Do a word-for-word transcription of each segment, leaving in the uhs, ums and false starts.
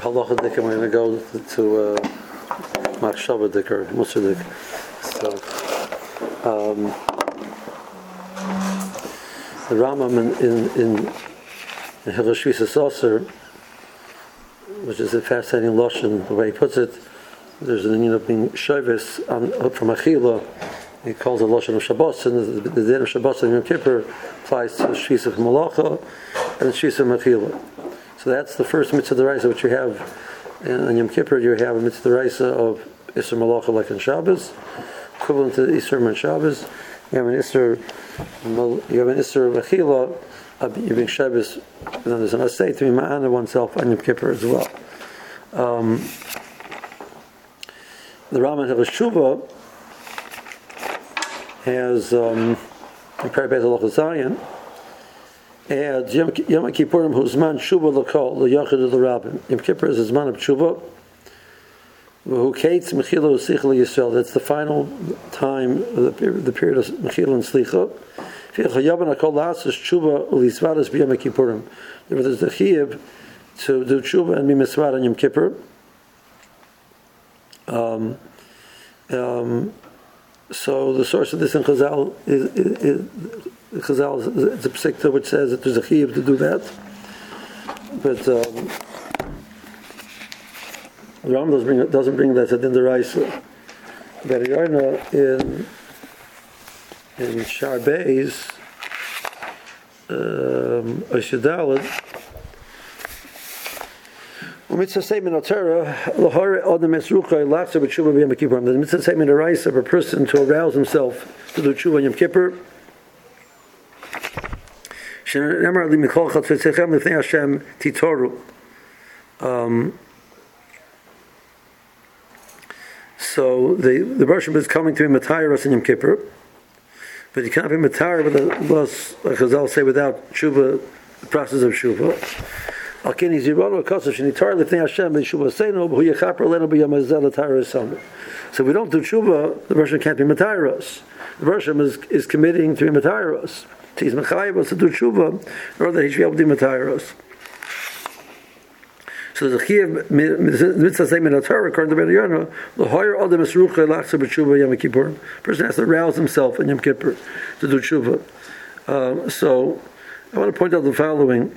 halacha dik, and we're going to go to machshava dik or musar dik. So, um, the Rambam in in in, in Hilchos Shvisas Aser, which is a fascinating lashon, the way he puts it, there's an union of being shovis from achila. He calls it lashon of Shabbos, and the, the din of Shabbos and Yom Kippur applies to shvisa of malacha and shvisa of achila. So that's the first mitzvah d'oraisa which you have in Yom Kippur. You have a mitzvah d'oraisa of Isser Malacha like in Shabbos, equivalent to Isser Man Shabbos. You have an Isser, you have an Isser of Achila, you being Shabbos, and then there's an Asay to be ma'ana oneself on Yom Kippur as well. Um, the Rambam of Shuvah has um, in Parabet Halacha Zayin, adds Yom Kippurim Huzman Shuvah L'Kol L'Yachid of the Rabbin. Yom Kippur is his man of Shuvah. Who kates Mechila U'Sicha Yisrael. That's the final time of the period, the period of Mechila and Slicha. Chayaban Hakol La'asos Shuvah U'Lisvadas B'Yom Kippurim. There's the chiyuv to do Shuvah and be misvad on Yom Kippur. Um, um, so the source of this in Chazal is, is, is Chazal is a psikta which says that there's a chiyuv to do that, but um, the Rambam doesn't bring, doesn't bring that in the Raisa. But Yarna in in Shar Beis, um, Oshidalad, mitzvah statement of Torah, lahore adam esrucha lachsa b'tshuva b'yom kippur. The mitzvah statement of Raisa of a person to arouse himself to do tshuva Yom Kippur. Um, so the the Rosh is coming to be Matayros in Yom Kippur, but you cannot be Matayr with a loss, like Chazal say, without tshuva, the process of tshuva. So we don't do tshuva, the Rosh can't be Matayros. The Rosh is, is committing to be Matayros. He's Mechayavos to do tshuva, or that he should be able to do Matayros. So the chiyuv mitzvah statement of Torah, according to Ben Yonah, the higher adam esrucha lachsa b'tshuva Yom Kippur. Person has to arouse himself in Yom Kippur to do tshuva. Um, so I want to point out the following.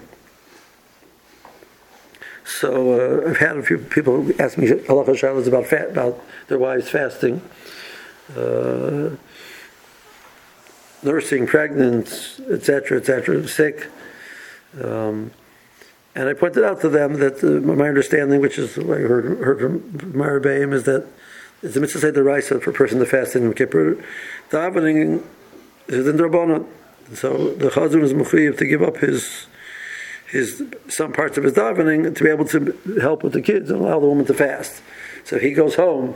So uh, I've had a few people ask me halacha shalos about fat, about their wives fasting, uh, nursing, pregnant, et cetera, et cetera, sick. Um, And I pointed out to them that uh, my understanding, which is what I heard, heard from Marabayim, is that it's a mitzvah say the Raisa for a person to fast in Yom Kippur. Davening is in Drabanan. So the Chazon is mechuyev to give up his his some parts of his davening to be able to help with the kids and allow the woman to fast. So he goes home.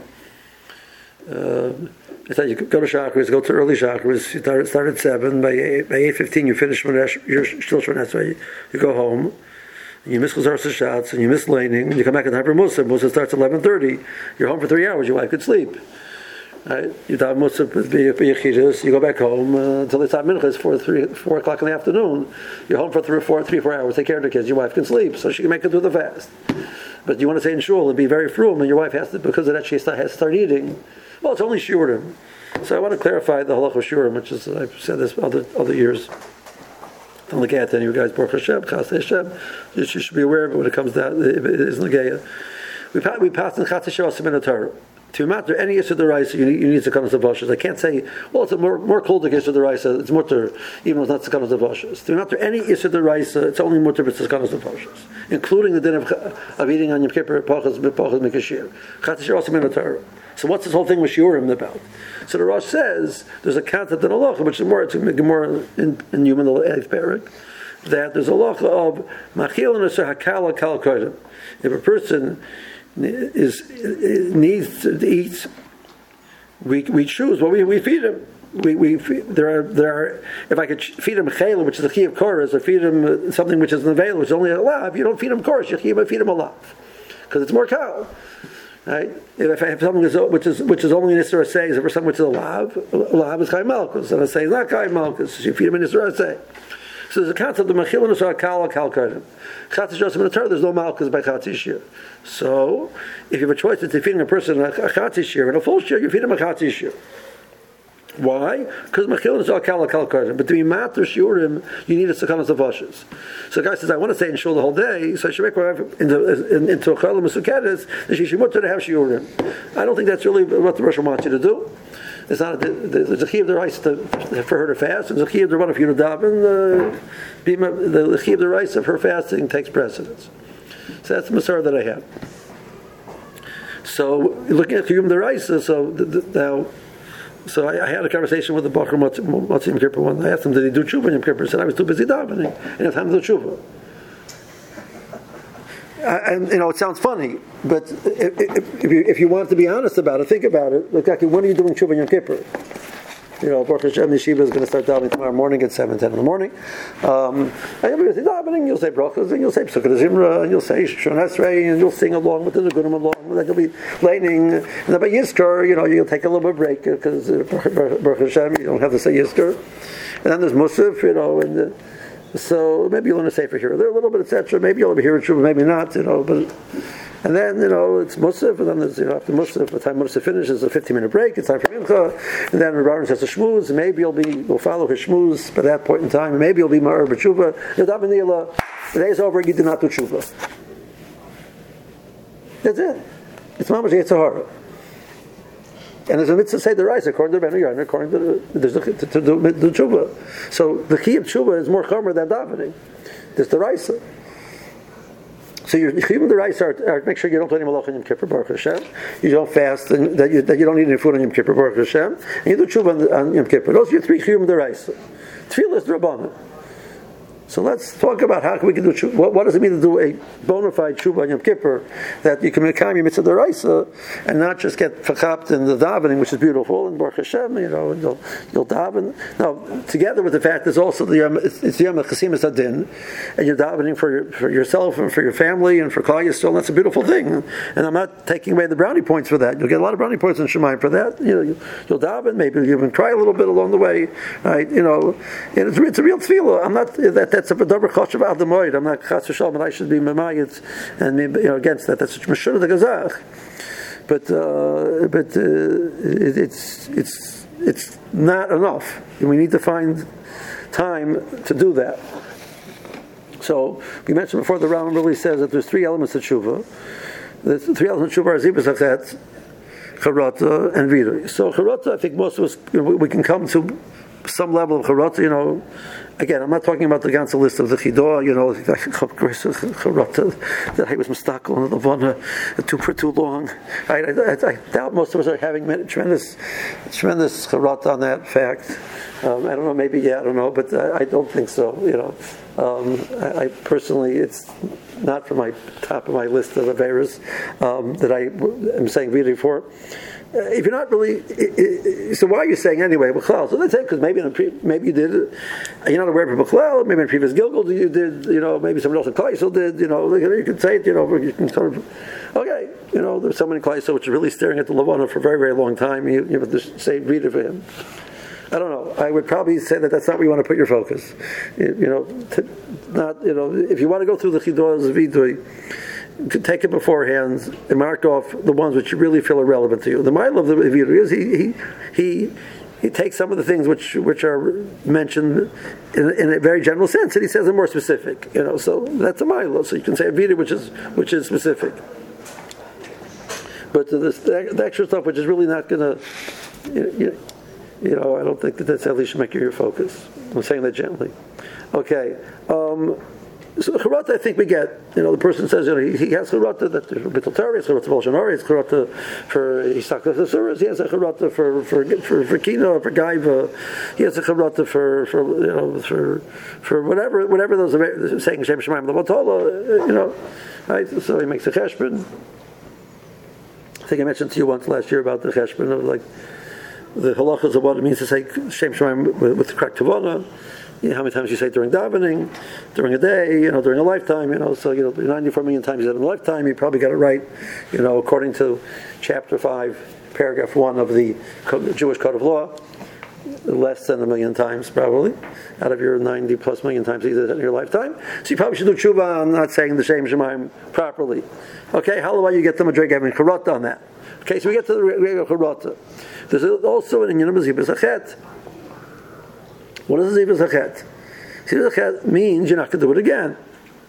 Uh, it's like you go to Shacharis, go to early Shacharis. You start, start at seven. By eight, by eight fifteen, you finish Shmonesh. You're still Shmonesh. So you, you go home. You miss Chazar Shots and you miss laning, and you come back at the Hyper Musa. Musa starts at eleven thirty. You're home for three hours. Your wife could sleep. Right? You daven Musa b'yechidus. You go back home uh, until it's time minchas four three four o'clock in the afternoon. You're home for three four three four hours. Take care of the kids. Your wife can sleep, so she can make it through the fast. But you want to say in shul and be very frum, and your wife has to, because of that, she has to start eating. Well, it's only shiurim. So I want to clarify the halacha shiurim, which is I've said this other other years. Don't look at any of you guys, Baruch Hashem, Chas Hashem. You should be aware of it when it comes down. It is Nageya. We passed we passed in Chatz Hashem in the Torah. To matter any issue of the rice, you need you need sekanos of vashas. I can't say, well, it's a more more kuldik issue of the rice. It's mutter, even though it's not sekanos of vashas. To matter any issue of the rice, it's only mutter with sekanos of vashas, including the din of, of eating on Yom Kippur pachas pachas mikashir. Chatz Hashem in the Torah. So what's this whole thing with shiurim about? So the Rosh says there's a concept in halacha, which is more it's more in, in human eighth parak, that there's a halacha of machil and hakala kal kodim. If a person is needs to eat, we we choose what well, we we feed him. We we feed, there are there are if I could feed him chayla, which is the key of chorus, or feed him something which is an avail, which is only a lav. You don't feed him chorus, you feed him a lav because it's more cow. Right? If I have something which is which is only an Isra say, is for something which is a lav, a lav is Chai Malkus, and I say not Chai Malkus, so you feed him in Isra say. So there's a concept of mechilin is kal kal kaidim. Chatzis yosim in the Torah, there's no malchus by chatzis shir. So if you have a choice between feeding a person a chatzis shir and a full shir, you feed him a chatzis shir. Why? Because mechilin is kal kal kaidim. But to be matter shiurim, you need a sekanas of vashes. So the guy says, I want to stay in shul the whole day, so I should make my wife into in, into a chalam mesukedes, and she should mutter to have shiurim. I don't think that's really what the Rosh wants you to do. It's not a, there's a chi of the rice to, for her to fast, and there's a chi of the run if you to daven. The the chi of the rice of her fasting takes precedence. So that's the Masar that I had. So looking at Yom the rice, so the, the, now, so I, I had a conversation with the Bachar Motzi Yom Kippur one. I asked him, did he do tshuva in Yom Kippur? He said, I was too busy davening, and I had time to do tshuva. And you know, it sounds funny, but if, if, if, you, if you want to be honest about it, think about it. Look, okay, when are you doing tshuva in Yom Kippur? You know, Baruch Hashem, the yeshiva is going to start davening tomorrow morning at seven, ten in the morning. Um, and you'll be davening, you'll say brachos, and you'll say Pesukah Zimra, and you'll say Shon Esrei, and you'll sing along with the Negunim along, and then you'll be laning. And then by Yizkor, you know, you'll take a little bit of break, because uh, Baruch Hashem, you don't have to say Yizkor. And then there's Musaf, you know, and uh, so maybe you'll learn a sefer here or there a little bit, et cetera. Maybe you'll be here at Shuvah, maybe not, you know. But and then you know it's Musaf, and then there's you know after Musaf, by the time Musaf finishes, a fifteen minute break. It's time for Mincha, and then Rabban says a shmuz. Maybe you'll be you'll follow his shmuz by that point in time. Maybe you'll be Ma'ar b'Tshuvah. You'll daven niyala. The day's over. You did not do Tshuvah. That's it. It's Mamash Yetzirah. And there's a mitzvah say the rice according to Ben Yarn, according to the, there's a, to, to, to do the tshuva. So the key of tshuva is more chomer than davening. There's the rice. So you're even the rice are, are make sure you don't do any malach on Yom Kippur, Baruch Hashem. You don't fast, and that you, that you don't eat any food on Yom Kippur, Baruch Hashem. And you do tshuva on, on Yom Kippur. Those are your three chiyum the rice. Tefillah is Rabbanan. So let's talk about how we can do tshuva. What, what does it mean to do a bona fide tshuva on Yom Kippur, that you can make your mitzvah deraisa and not just get fachapt in the davening, which is beautiful, and Baruch Hashem, you know, and you'll, you'll daven. Now, together with the fact there's also the Yom, it's, it's the Yom Chasimus Adin, and you're davening for, your, for yourself and for your family and for Klal Yisrael. That's a beautiful thing. And I'm not taking away the brownie points for that. You'll get a lot of brownie points in Shemayim for that. You know, you, you'll daven, maybe you'll even cry a little bit along the way, right? You know, and it's, it's a real tefillah. I'm not that. That's a davar choshev al demoid. I'm not chas v'shalom, and I should be memayit and you know against that. That's meshur the gazach. But uh, but uh, it, it's it's it's not enough. We need to find time to do that. So we mentioned before, the Rambam really says that there's three elements of tshuva. The three elements of tshuva are zibus achet, charata, and vidui. So charata, I think most of us you know, we can come to some level of charata, you know. Again, I'm not talking about the ganze list of the chidah, you know, charata, that I was mistakel and the levana too for too long. I, I, I doubt most of us are having tremendous, tremendous charata on that fact. Um, I don't know, maybe yeah, I don't know, but I, I don't think so. You know, um, I, I personally, it's not from my top of my list of averas um, that I am saying really for. Uh, if you're not really, it, it, so why are you saying anyway, B'chlal? So let's say because maybe in a pre, maybe you did it. You're not aware of B'chlal. Maybe in previous Gilgal you did. You know, maybe someone else in Klaisel did. You know, you can say it. You know, you can sort of. Okay, you know, there's someone in Klaisel which is really staring at the Levana for a very, very long time. You, you have to say read it for him. I don't know. I would probably say that that's not where you want to put your focus. You, you know, to not you know, if you want to go through the Chidah Vidui, to take it beforehand and mark off the ones which you really feel are relevant to you. The mile of the Vidui is he he he he takes some of the things which which are mentioned in, in a very general sense, and he says them more specific. You know, so that's a mile. So you can say a Vidui which is which is specific. But the, the, the extra stuff which is really not going to. You, you, You know, I don't think that that's at least should make your focus. I'm saying that gently. Okay. Um, so charata, I think we get. You know, the person says, you know, he, he has charata that there's bittul Torah, it's charata volshanori, it's charata for Yisak Asuras, he has a charata for for for for kina, for gaiva, he has a charata for for you know for for whatever whatever those are saying Shem Shemaim Levatola, you know, right? So he makes a cheshbon. I think I mentioned to you once last year about the cheshbon of like. The halachas of what it means to say Shem Shemaim with, with the crack tavana. You know, how many times you say during davening, during a day, you know, during a lifetime, you know, so, you know, ninety-four million times you said in a lifetime, you probably got it right, you know, according to chapter five, paragraph one of the Jewish Code of Law. less than a million times, probably, out of your ninety plus million times either in your lifetime. So you probably should do tshuva on not saying the Shem Shemaim properly. Okay, how about you get the Madreg having Charata on that? Okay, so we get to the regular Charata. There's also an Inyan of Zivas Achet. What does Zivas Achet? Zivas Achet means you're not going to do it again.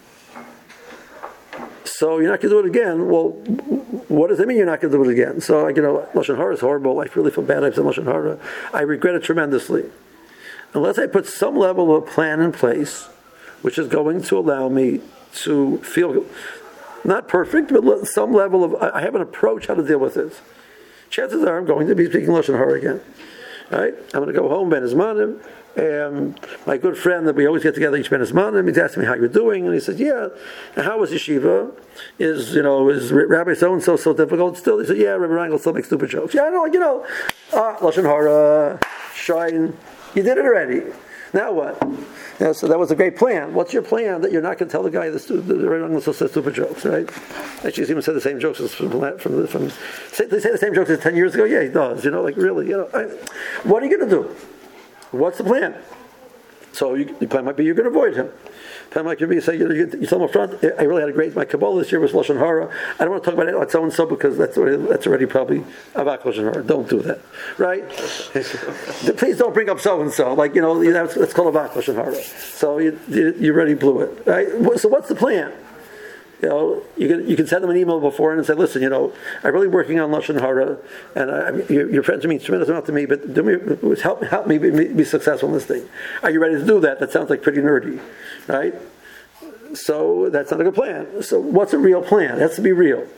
So you're not going to do it again. Well, what does that mean you're not going to do it again? So, like, you know, Lashon Hara is horrible. I really feel bad I've said Lashon Hara. I regret it tremendously. Unless I put some level of plan in place, which is going to allow me to feel, not perfect, but some level of, I have an approach how to deal with it. Chances are I'm going to be speaking Lashon Hara again. Right? I'm going to go home, Ben Izmanim. Um, my good friend that we always get together each Ben Izmanim, he's asking me how you're doing, and he said, yeah, and how was yeshiva? Is, you know, is Rabbi so-and-so so difficult still? He said, yeah, Rabbi Rangel still makes stupid jokes. Yeah, I know, you know, ah, Lashon Hara, Shine, you did it already. Now what? Yeah, so that was a great plan. What's your plan that you're not going to tell the guy the, stu- the Rabbi Rangel still says stupid jokes, right? Actually, he's even said the same jokes as from, from, from say, they say the same jokes as ten years ago? Yeah, he does, you know, like really, you know. I, what are you going to do? What's the plan? So you, the plan might be you're going to avoid him. The plan might be you say you, you, you tell him up front. I really had a great my Kabbalah this year was Lashon Hara. I don't want to talk about it like so and so because that's already, that's already probably Avak Lashon Hara. Don't do that, right? Please don't bring up so and so. Like you know that's, that's called Avak Lashon Hara. So you, you you already blew it, right? So what's the plan? You know, you can you can send them an email beforehand and say, listen, you know, I'm really working on Lashon Hara, and I, your, your friends mean tremendous amount to me, but do me, help help me be, be successful in this thing. Are you ready to do that? That sounds like pretty nerdy, right? So that's not a good plan. So what's a real plan? It has to be real.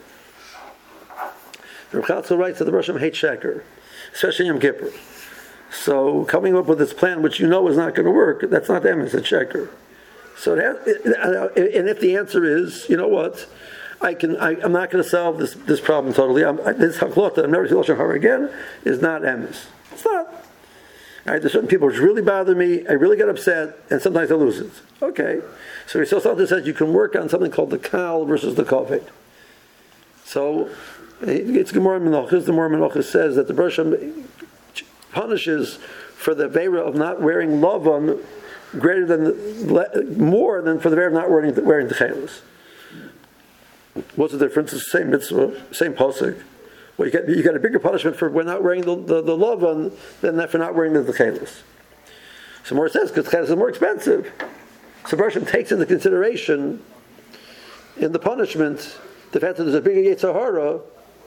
Rav Chatzkel writes that the Russian hate Shaker, especially Yom Kippur. So coming up with this plan, which you know is not going to work, that's not them, it's a Shaker. So, that, and if the answer is, you know what, I can, I, I'm not going to solve this, this problem totally. I'm, I, this haklot that I'm never going to Lashon Hara again is not emes. It's not. All right, there's certain people which really bother me. I really get upset, and sometimes I lose it. Okay, so Yisrael says you can work on something called the kal versus the koved. So it's Gemara Menachos. The Gemara Menachos says that the Bereshit punishes for the veira of not wearing lavan greater than, more than for the veira of not wearing wearing the chelis. What's the difference? It's the same mitzvah, same pasuk. Well, you get you get a bigger punishment for not wearing the the, the lavan than that for not wearing the chelis. So more it says because chelis is more expensive. So Bereshit takes into consideration in the punishment the fact that there's a bigger Yetzer Hara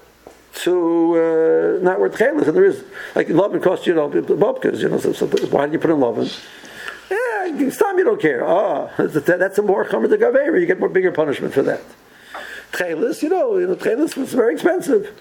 to uh, not wear chelis, and there is like lavan costs you know babkas, you know. So, so why do you put in lavan? Yeah, some you don't care. Ah, oh, that's a more chomer to gavera. You get more bigger punishment for that. Chelis, you know, you know, chelis was very expensive.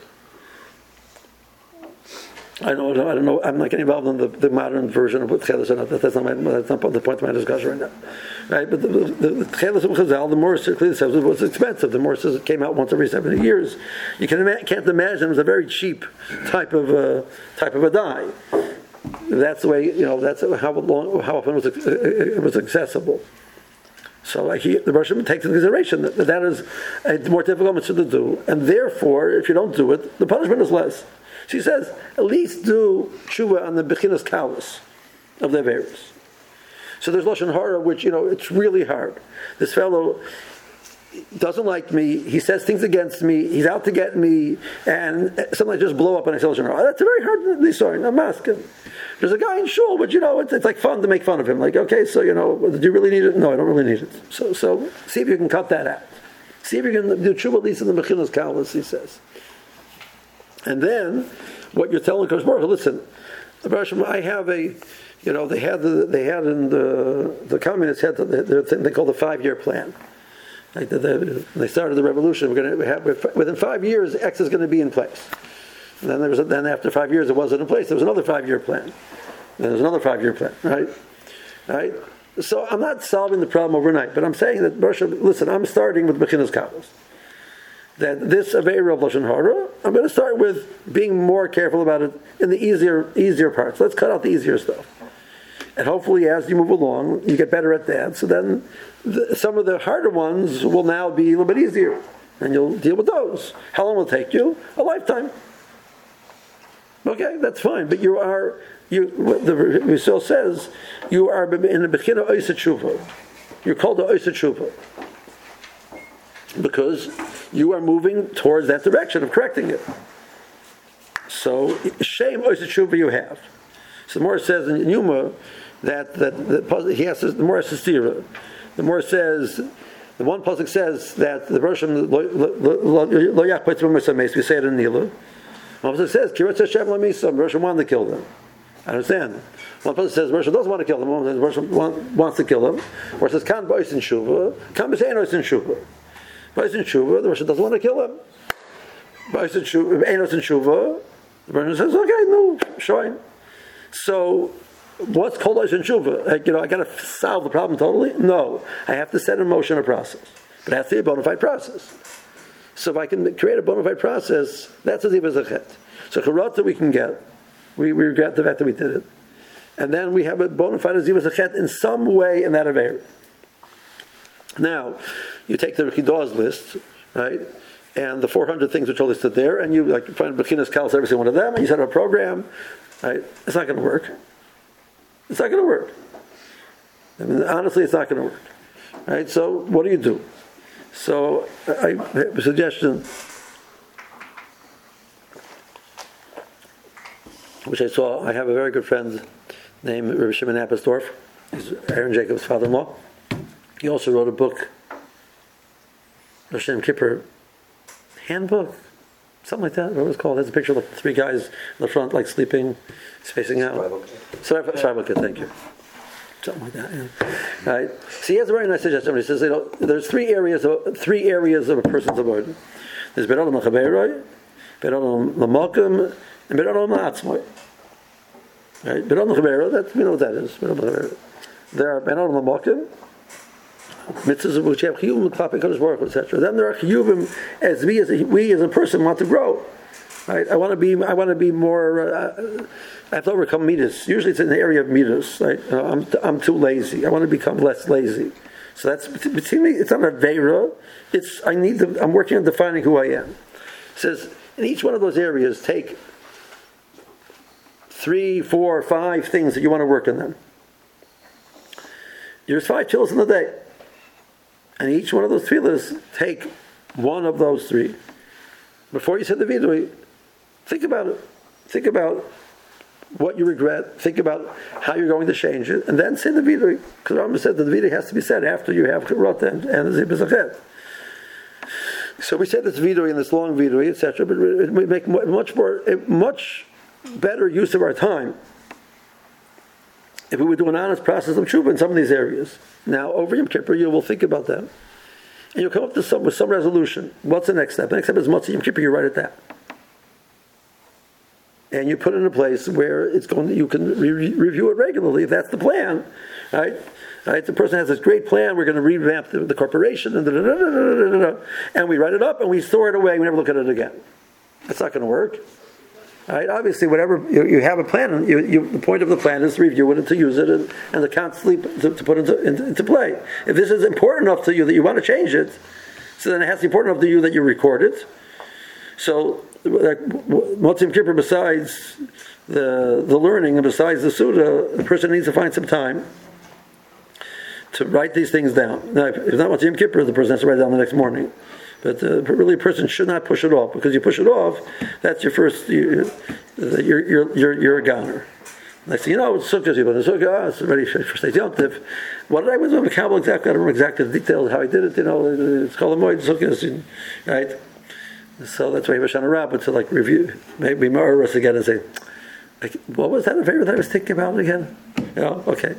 I don't know. I don't know. I'm not getting involved in the, the modern version of what chelis are. That's not my. That's not the point of my discussion right now. Right, but the, the, the chelis of Chazal, the more clearly says it was expensive. The more says it came out once every seventy years. You can ima- can't imagine it was a very cheap type of uh, type of a dye. That's the way, you know, that's how long, how often it was, it was accessible. So like he, the Russian takes into consideration that that is a more difficult mitzvah to do, and therefore, if you don't do it, the punishment is less. She says, at least do tshuva on the bechinas kalas of the averos. So there's Lashon Hara, which, you know, it's really hard. This fellow doesn't like me, he says things against me, he's out to get me, and something just blow up and I say Lashon Hara. That's a very hard, sorry, I'm asking. There's a guy in shul, but you know, it's, it's like fun to make fun of him. Like, okay, so, you know, do you really need it? No, I don't really need it. So so see if you can cut that out. See if you can do tshuva at least in the mechinas kalas, he says. And then, what you're telling Kosh Baruch Hu, listen, I have a, you know, they had the, they had in the, the communists had the, their thing they call the five-year plan. Like the, the, they started the revolution. We're going to have within five years, X is going to be in place. And then there was a, then after five years, it wasn't in place. There was another five-year plan. And there was another five-year plan, right? Right. So I'm not solving the problem overnight, but I'm saying that Russia. Listen, I'm starting with Bechinas Kalos. That this Aveira of Lashon Hara, I'm going to start with being more careful about it in the easier easier parts. Let's cut out the easier stuff. And hopefully, as you move along, you get better at that. So then, the, some of the harder ones will now be a little bit easier, and you'll deal with those. How long will it take you? A lifetime. Okay, that's fine. But you are You, the Yisrael says, you are in the Bechina Oisei Tshuva. You're called the Oisei Tshuva. Because you are moving towards that direction of correcting it. So, shame Oisei Tshuva you have. So the more says in Yuma that, that, that he has to, the more says stira. The more says, the one pasuk says that the Rosham lo yachpet b'mesameis. We say it in Nila. One pasuk says kiratz Hashem l'misam. Rosham wanted to kill them. I understand. One person says Rosham doesn't want to kill them. One says Rosham wants to kill them. Or it says kan b'oisin shuva, kan b'sein oisin shuva. B'oisin shuva, the Rosham doesn't want to kill them. B'oisin shuva, ein oisin shuva. The Rosham says, okay, no, showing. So, what's called oisin shuva? Like, you know, I got to solve the problem totally? No, I have to set in motion a process, but it has to be a bona fide process. So, if I can create a bona fide process, that's a ziva zachet. So, charata we can get. We, we regret the fact that we did it. And then we have a bona fide ziva zachet in some way in that aver. Now, you take the Rikido's list, right? And the four hundred things which are listed there, and you like find Bechinas Kalas every single one of them, and you set up a program, right? It's not going to work. It's not going to work. I mean, honestly, it's not going to work. Right? So, what do you do? So, I have a suggestion, which I saw. I have a very good friend named Rabbi Shimon Appelsdorf. He's Aaron Jacobs' father-in-law. He also wrote a book, Rosh Hashanah Kippur handbook, something like that. What was it called? There's a picture of the three guys in the front, like sleeping, spacing out. Survival kit, thank you. Something like that. Yeah. Right. So he has a very nice suggestion. He says, you know, there's three areas of three areas of a person's avoid. There's Be'olam L'Chaberoi, Be'olam L'Malkim, and Be'olam L'Atzmoi. Right. Be'olam L'Chaberoi. That we know what that is. Be'olam L'Chaberoi. There are Be'olam L'Malkim, mitzvahs of which have chiyuvim l'klapei Kadosh Baruch Hu, et cetera. Then there are chiyuvim as we as a, we as a person want to grow. Right? I want to be. I want to be more. Uh, I have to overcome midas. Usually, it's in the area of midas. Right? You know, I'm I'm too lazy. I want to become less lazy. So that's between me. It's not a veira. It's I need to. I'm working on defining who I am. It says in each one of those areas, take three, four, five things that you want to work on them. There's five chills in the day. And each one of those tefillahs, take one of those three. Before you say the vidui, think about it. Think about what you regret. Think about how you're going to change it. And then say the vidui. Because Rambam said that the vidui has to be said after you have chirot and, and the ziv. So we said this vidui and this long vidui, et cetera. But we make much more, much better use of our time if we would do an honest process of tshuva in some of these areas. Now, over Yom Kippur, you will think about them. And you'll come up to some, with some resolution. What's the next step? The next step is Motzei Yom Kippur, you write it down. And you put it in a place where it's going to, you can re- review it regularly, if that's the plan. Right? Right? The person has this great plan, we're going to revamp the, the corporation, and, da, da, da, da, da, da, da, and we write it up, and we store it away, we never look at it again. That's not going to work. Right? Obviously, whatever you, you have a plan, you, you, the point of the plan is to review it and to use it and, and to constantly to, to put it into, into, into play. If this is important enough to you that you want to change it, so then it has to be important enough to you that you record it. So, like, Motzei Yom Kippur, besides the the learning and besides the Suda, the person needs to find some time to write these things down. Now, if not Motzei Yom Kippur, the person has to write it down the next morning. But uh, really, a person should not push it off, because you push it off, that's your first. You, you're you're you're you're a goner. Next thing you know, it's sukkah. You it's sukkah. It's ready for Shtei Yom Tov. What did I was on the Kabbalah exactly? I don't remember exactly the details how I did it. You know, it's called a moed sukkah, right? So that's why Rosh Hashanah Rabbah to like review, maybe more us again and say, like, what was that favorite that I was thinking about again? You know, okay.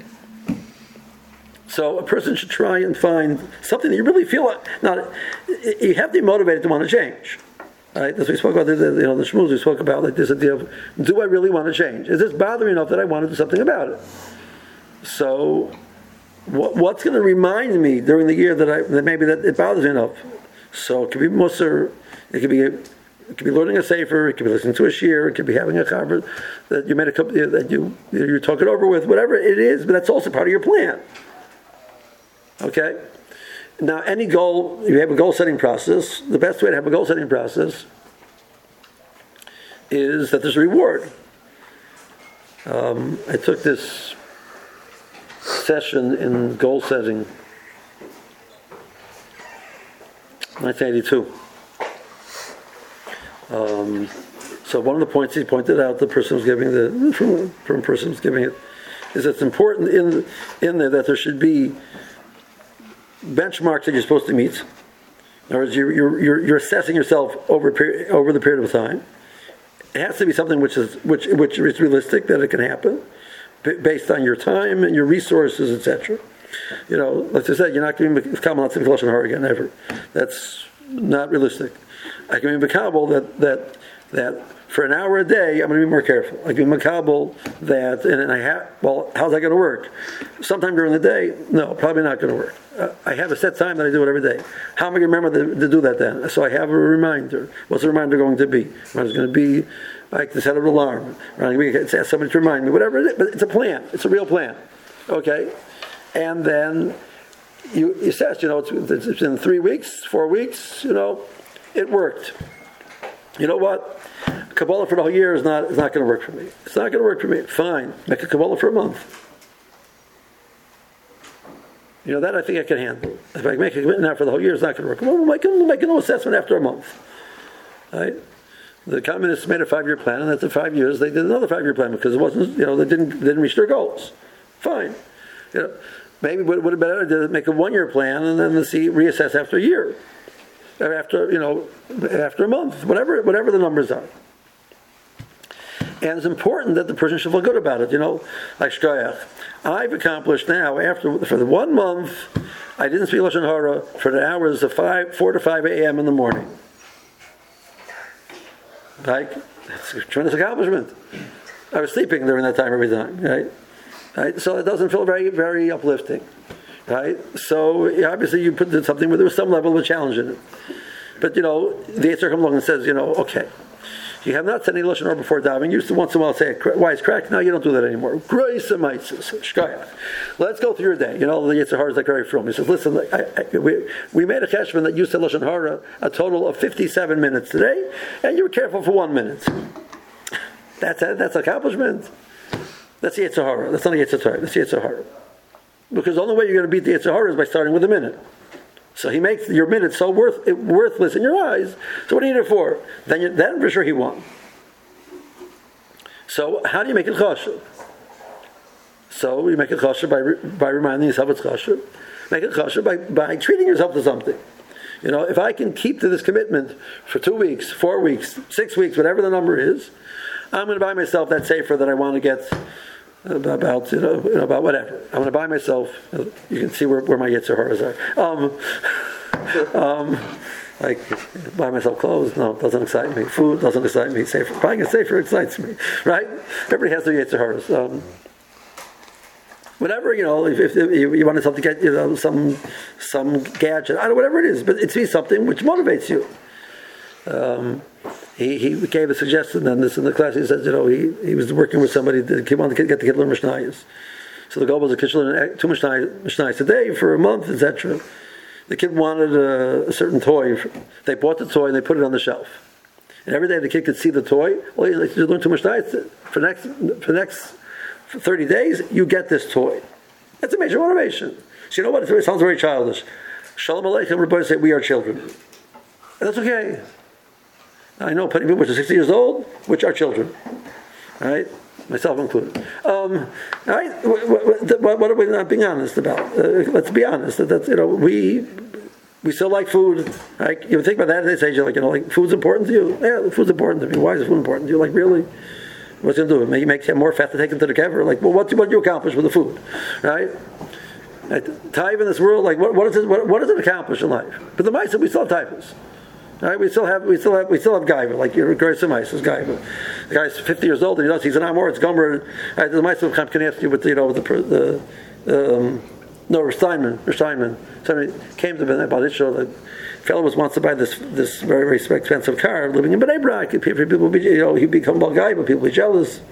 So a person should try and find something that you really feel like. Now, you have to be motivated to want to change. Right? As we spoke about, the, the, you know, the shmooze we spoke about, like this idea of, do I really want to change? Is this bothering enough that I want to do something about it? So, what, what's going to remind me during the year that I that maybe that it bothers me enough? So it could be musar, it could be it could be learning a sefer, it could be listening to a shir, it could be having a chaver that you made a couple that you you talk it over with, whatever it is. But that's also part of your plan. Okay? Now, any goal, you have a goal-setting process. The best way to have a goal-setting process is that there's a reward. Um, I took this session in goal setting, nineteen eighty-two. Um, so one of the points he pointed out, the person was giving the from, from person was giving it, is it's important in in there that there should be benchmarks that you're supposed to meet. In other words, you're you're you're assessing yourself over a period, over the period of time. It has to be something which is which which is realistic, that it can happen, based on your time and your resources, et cetera. You know, like I said, you're not going to be Mekabel Lashon Hara again ever. That's not realistic. I can be Mekabel that that that for an hour a day, I'm going to be more careful. I can be Mekabel that, and, and I have. Well, how's that going to work? Sometime during the day? No, probably not going to work. Uh, I have a set time that I do it every day. How am I going to remember to, to do that then? So I have a reminder. What's the reminder going to be? It's going to be like the set of an alarm. Right? It's ask somebody to remind me, whatever it is. But it's a plan. It's a real plan. Okay? And then you assess, you know, it's, it's in three weeks, four weeks, you know, it worked. You know what? Kabbalah for the whole year is not is not going to work for me. It's not going to work for me. Fine. Make a Kabbalah for a month. You know, that I think I can handle. If I make a commitment now for the whole year, it's not going to work. Well, we'll make, we'll make a new assessment after a month. Right? The communists made a five-year plan, and after five years, they did another five-year plan because it wasn't, you know, they didn't they didn't reach their goals. Fine. You know, maybe it would have been better to make a one-year plan and then see reassess after a year, or after you know, after a month, whatever whatever the numbers are. And it's important that the person should feel good about it. You know, like shkoyach. I've accomplished now, after for the one month, I didn't speak Lashon Hara for the hours of five, four to five a.m. in the morning. Like, it's a tremendous accomplishment. I was sleeping during that time every time, right? Right? So it doesn't feel very, very uplifting, right? So obviously you put something where there was some level of a challenge in it. But, you know, the Yetzer comes along and says, you know, okay, you have not said any Lashon Hara before davening. You used to once in a while say, why is cracked? Now you don't do that anymore. Grace and mitzvahs, shkoyach. Let's go through your day. You know, the Yetzer Hara is like very from. He says, listen, I, I, we, we made a cheshbon that you said Lashon Hara a total of fifty-seven minutes today, and you were careful for one minute. That's a, that's accomplishment. That's the Yetzer Hara. That's not the Yetzer Torah. That's the Yetzer Hara. Because the only way you're going to beat the Yetzer Hara is by starting with a minute. So he makes your minute so worth, worthless in your eyes. So what do you need it for? Then, you, then for sure he won. So how do you make it chashuv? So you make it chashuv by by reminding yourself it's chashuv. Make it chashuv by by treating yourself to something. You know, if I can keep to this commitment for two weeks, four weeks, six weeks, whatever the number is, I'm going to buy myself that sefer that I want to get about, you know, you know, about whatever. I'm going to buy myself. You can see where, where my Yetzer Haras are. Um, um, like buy myself clothes. No, doesn't excite me. Food doesn't excite me. Sefer, buying a sefer excites me. Right? Everybody has their Yetzer Haras. Um, whatever, you know, if, if you, you want to something, get, you know, some some gadget, I don't know, whatever it is, but it's be something which motivates you. Um, He he gave a suggestion on this in the class. He says, you know, he, he was working with somebody that he wanted to get the kid to learn Mishnayos. So the goal was a kid to learn two Mishnayos a day for a month, et cetera. The kid wanted a, a certain toy. They bought the toy and they put it on the shelf. And every day the kid could see the toy. Well, you like to learn two Mishnayos for next for next for thirty days. You get this toy. That's a major motivation. So you know what? It sounds very childish. Shalom Aleichem. Everybody say we are children, and that's okay. I know plenty of people which are sixty years old, which are children, right? Myself included. Um, right? What, what, what are we not being honest about? Uh, let's be honest. That, that you know we we still like food. Right? You think about that at this age, you're like, you know, like food's important to you. Yeah, food's important to me. Why is food important to you? Like really, what's it gonna do? Make make more fat to take into the kever. Like, well, what what do you accomplish with the food, right? Taiva in this world, like what what is it? What, what does it accomplish in life? But the mice, we still have taivas. Right, we still have we still have we still have gaiva, like your Grace Mice is gaiva. The guy's fifty years old and he knows he's an amor. It's gomer. Right, the mice will come can ask you with you know with the the um, no Steinman Steinman. Somebody came to me about it. Show the fellow was wants to buy this this very very expensive car living in Bnei Brak. People will be you know he become a guy, but people be jealous.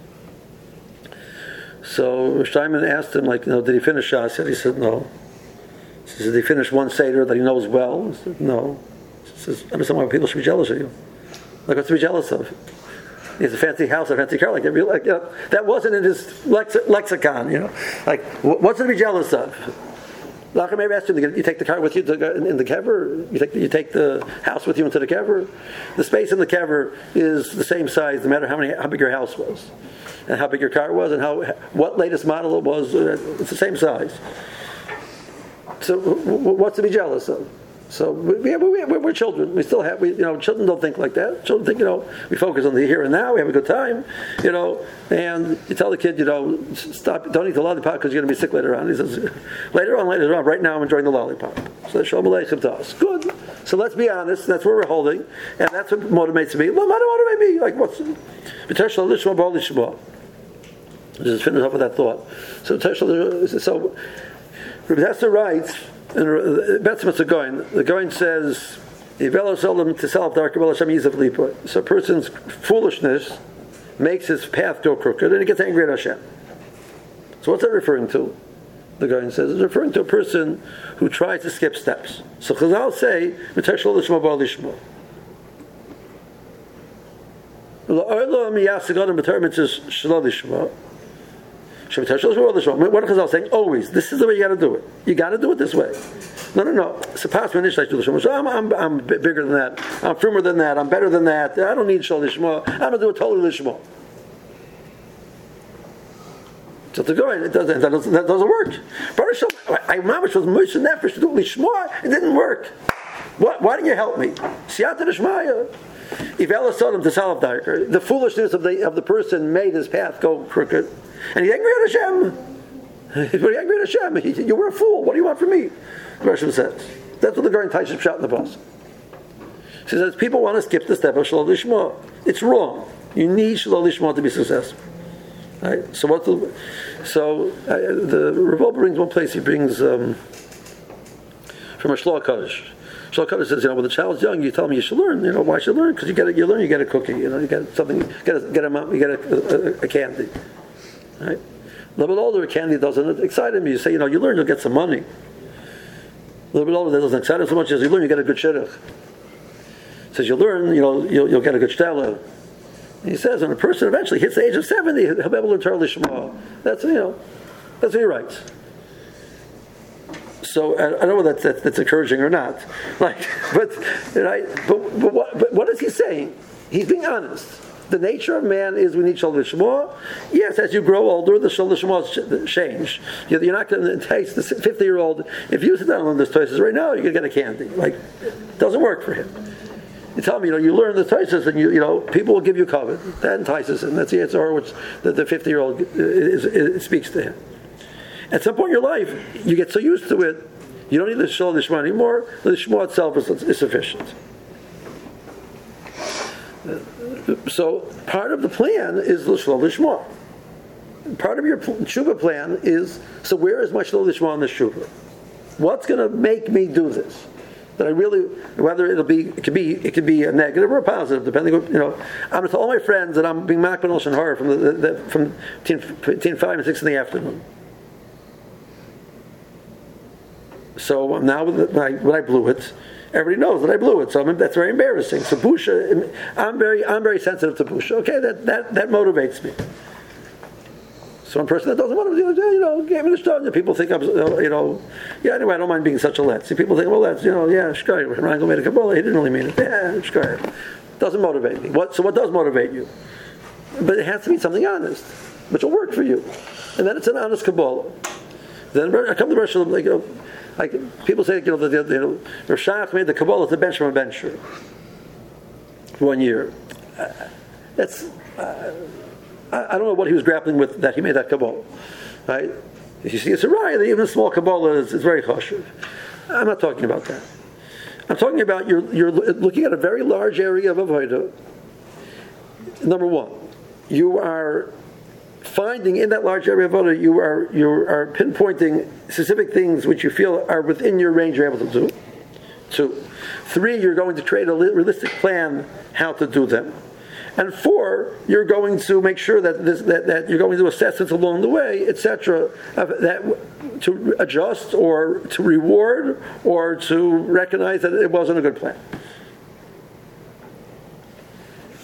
So Steinman asked him like you know did he finish Shas? He said no. He said did he finish one seder that he knows well? He said no. He says, I understand why people should be jealous of you. Like, what's to be jealous of? he has a fancy house, a fancy car, like that. Like, you know, that wasn't in his lex- lexicon, you know. Like, what's to be jealous of? Like I maybe asked him, you take the car with you to, in the kever? You take, you take the house with you into the kever? The space in the kever is the same size no matter how many how big your house was, and how big your car was, and how what latest model it was. It's the same size. So what's to be jealous of? So we, we, we're children. We still have, we, you know, children don't think like that. Children think, you know, we focus on the here and now. We have a good time, you know. And you tell the kid, you know, stop, don't eat the lollipop because you're going to be sick later on. He says, later on, later on. Right now, I'm enjoying the lollipop. So that's Shalom Aleichem to us. Good. So let's be honest. That's where we're holding, and that's what motivates me. Well, what motivates me? Like what's? Just finish up with that thought. So, so Rabbi Hester writes. And Betzimah Goin, the Goin says, to self so a person's foolishness makes his path go crooked and he gets angry at Hashem. So what's that referring to? The Goin says it's referring to a person who tries to skip steps. So Chazal say, what are Chazal saying? Always. This is the way you got to do it. You got to do it this way. No, no, no. I'm, I'm, I'm bigger than that. I'm firmer than that. I'm better than that. I don't need Shal Lishma. I'm going to do it totally Lishma. So to go in, it doesn't, that doesn't, that doesn't work. I mamish was Moshe Nefesh to do Lishma. It didn't work. What? Why didn't you help me? Siyata Lishmaya. The foolishness of the of the person made his path go crooked. And he's angry at Hashem. He's angry at Hashem. He said, you were a fool. What do you want from me? The Hashem says. That's what the Goin Taisha shot in the bus. She says, people want to skip the step of Shalom Lishma. It's wrong. You need Shalom Lishma to be successful. Right? So what? The, so uh, the Revolver brings one place. He brings um, from a Shloah Kodesh. Shloah Kodesh says, you know, when the child's young, you tell him you should learn. You know, why should you learn? Because you get a, you learn, you get a cookie. You know, you get something, you get a, get a, you get a, a, a candy. Right? A little bit older, a candy doesn't excite him. You say, you know, you learn, you'll get some money. A little bit older, that doesn't excite him so much as you learn, you get a good shidduch. Says you learn, you know, you'll, you'll get a good shtela. He says when a person eventually hits the age of seventy, he'll be able to learn Torah Lishma. That's, you know, that's what he writes. So I, I don't know whether that's, that's, that's encouraging or not. Like, but, right, but, but, what, but what is he saying? He's being honest. The nature of man is we need Shal Lishma. Yes, as you grow older, the Shal Lishma change. You're not going to entice the fifty-year-old. If you sit down and learn this Tosfos right now, you're going to get a candy. Like, it doesn't work for him. You tell him, you know, you learn the Tosfos and, you you know, people will give you covet. That entices him. That's the answer which the, the fifty-year-old is, is, is, speaks to him. At some point in your life, you get so used to it, you don't need the Shal Lishma anymore. The Lishma itself is, is sufficient. So part of the plan is Shal Lishma. Part of your tshuva plan is, so where is my Shal Lishma on the tshuva? What's going to make me do this? That I really, whether it'll be, it could be, it could be a negative or a positive, depending on, you know. I'm going to tell all my friends that I'm being makban Lashon Hara from the, the, the from between, between five and six in the afternoon. So now when I, when I blew it, everybody knows that I blew it, so I mean, that's very embarrassing. So busha, I'm very, I'm very sensitive to busha. Okay, that, that, that motivates me. So one person that doesn't want to do it, you know, gave me the stone. People think I'm, you know, yeah. Anyway, I don't mind being such a let. See, people think, well, that's, you know, yeah, shkayr. Rangel made a Kabbalah. He didn't really mean it. Yeah, shkayr. Doesn't motivate me. What? So what does motivate you? But it has to be something honest, which will work for you, and then it's an honest Kabbalah. Then I come to Rosh Hashanah, like, you know, like people say, you know, the, the, you know, Rosh Hashanah made the Kabbalah to bench from a bencher for one year. Uh, that's. Uh, I don't know what he was grappling with that he made that Kabbalah, right? You see, it's a riot that even a small Kabbalah is, is very chashuv. I'm not talking about that. I'm talking about you're you're looking at a very large area of avodah. Number one, you are finding in that large area of avodah, you are you are pinpointing specific things which you feel are within your range you're able to do. Two, three, you're going to create a realistic plan how to do them. And four, you're going to make sure that this, that, that you're going to do assessments along the way, et cetera, that to adjust or to reward or to recognize that it wasn't a good plan.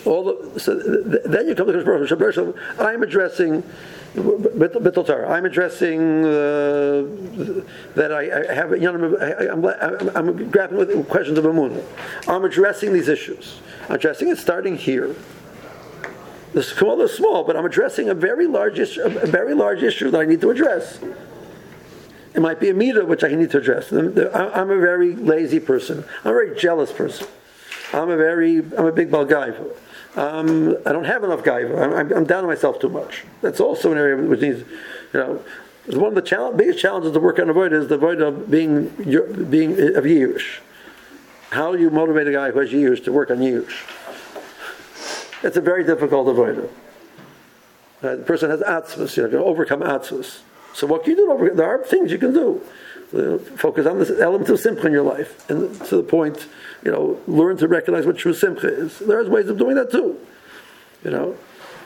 all the, so th- then you come to the Baruch Hu. I'm addressing Bittul Torah. I'm addressing uh, that I, I have. You know, I, I'm, I'm, I'm grappling with questions of Emunah. I'm addressing these issues. I'm addressing it starting here. The small is small, but I'm addressing a very large issue. A very large issue that I need to address. It might be a meter which I need to address. I'm a very lazy person. I'm a very jealous person. I'm a very, I'm a big balgaiva. Um, I don't have enough gaiva. I'm, I'm down on myself too much. That's also an area which needs, you know, one of the challenge, biggest challenges to work on avoid is the avoid of being, being of yirush. How do you motivate a guy who has yirush to work on yirush? It's a very difficult avoider. Uh, the person has atzvus, you know, to overcome atzvus. So what can you do to overcome? There are things you can do. Uh, focus on this element of simcha in your life, and to the point, you know, learn to recognize what true simcha is. There's ways of doing that too, you know.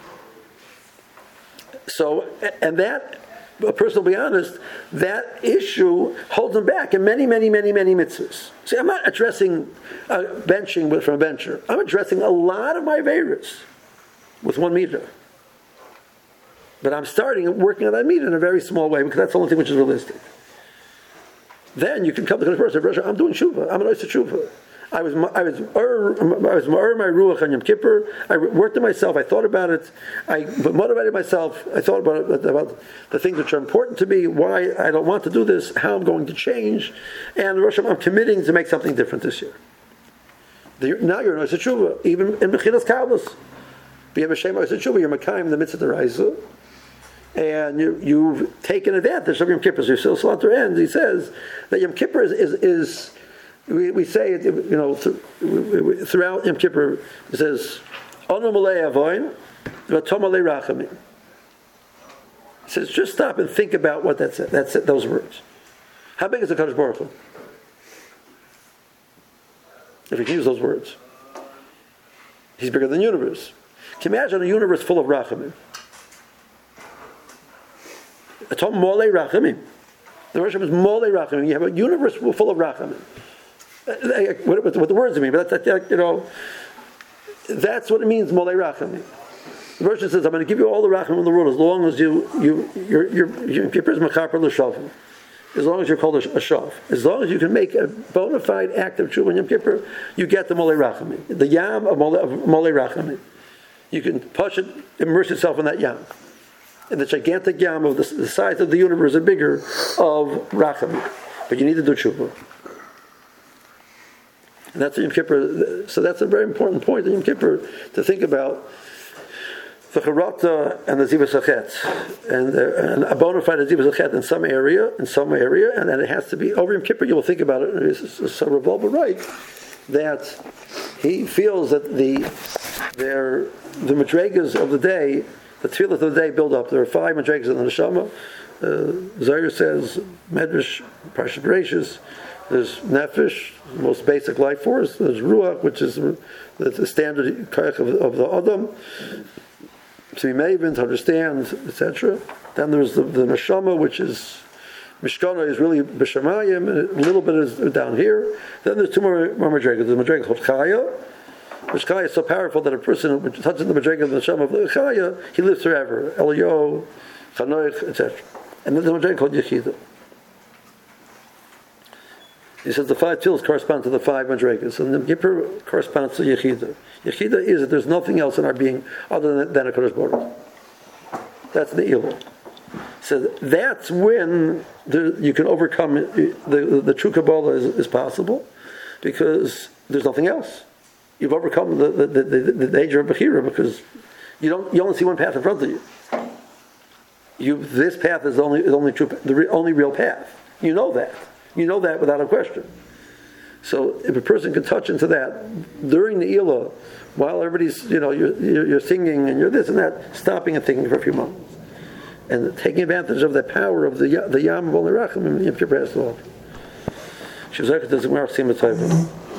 So, and that, a person will be honest, that issue holds him back in many, many, many, many mitzvahs. See, I'm not addressing uh, benching with, from a bencher. I'm addressing a lot of my averos with one meter. But I'm starting working on that meter in a very small way because that's the only thing which is realistic. Then you can come to the person. I'm doing tshuva. I'm an oyster tshuva. I was I was ur, I was ur my ruach on Yom Kippur. I worked it myself. I thought about it. I motivated myself. I thought about it, about the things which are important to me. Why I don't want to do this. How I'm going to change. And Rosh Hashanah, I'm committing to make something different this year. The, now you're an oyster tshuva. Even in Mechilas Kabbalas, you have a shem oyster tshuva. You're Makayim in the midst of the Raisa. And you, you've taken advantage of Yom Kippur. So your Salatu ends. He says that Yom Kippur is, is, is we, we say it, you know, th- throughout Yom Kippur, it says, Onu malei avoin, v'tom malei rachamim. It says, just stop and think about what that's that's it, those words. How big is the Kadosh Baruch Hu? If we can use those words. He's bigger than the universe. Can you imagine a universe full of rachamim? Atom Molei Rachamim. The Rosh Hashanah is Molei Rachamim. You have a universe full of Rachamim. What, what, what the words mean, but that's, that, you know, that's what it means, Molei Rachamim. The Rosh Hashanah says, I'm going to give you all the Rachamim in the world as long as you, you, you're, you're, you're Kippur is Mechaper L'Shavim. As long as you're called a, a Shav. As long as you can make a bona fide act of Tshuva in Yom Kippur, you get the Molei Rachamim. The Yam of Molei, of Molei Rachamim. You can push it, immerse yourself in that Yam. And the gigantic yam of the, the size of the universe and bigger of Rachamim. But you need to do tshuva. And that's Yom Kippur. So that's a very important point in Yom Kippur to think about the Charata and the Zivas Achet. And, and a bona fide Zivas Achet in some area, in some area, and then it has to be, over Yom Kippur you will think about it, it's so revolver right, that he feels that the, their, the Madregas of the day, the tefillah of the day build up. There are five madregas in the neshama. Uh, Zohar says Medrash, Parshat Bereishis. There's nefesh, the most basic life force. There's ruach, which is the, the standard koach of, of the adam, to be maven, to understand, et cetera. Then there's the, the neshama, which is mishkana, is really b'shamayim, and a little bit is down here. Then there's two more, more madregas. The madrega called chaya, which chaya is so powerful that a person who touches the madrega of the neshama of the chaya, he lives forever. Eliyahu, Chanoich, et cetera. And then the madrega called Yechidah. He says the five tefillos correspond to the five madregas, and the Kippur corresponds to Yechidah. Yechidah is that there's nothing else in our being other than, than a Kadosh Baruch Hu. That's the Elul. So that's when the, you can overcome the, the, the true Kabbalah is, is possible, because there's nothing else. You've overcome the the, the, the, the danger of Bechira, because you don't you only see one path in front of you. You this path is only is only true the re, only real path. You know that. You know that without a question. So if a person can touch into that during the Ilah, while everybody's, you know, you're, you're, you're singing and you're this and that, stopping and thinking for a few moments, and taking advantage of the power of the the Yam of Olei Rachamim, Yom Kippur has to offer. Shivzakah does Gemara Tzim B'Tayvah.